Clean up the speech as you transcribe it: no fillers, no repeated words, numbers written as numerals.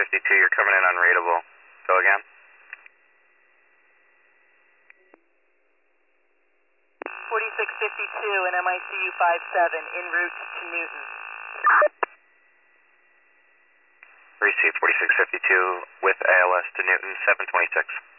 you're coming in unreadable. Go again. 4652 and MICU 57 en route to Newton. Receive 4652 with ALS to Newton 726.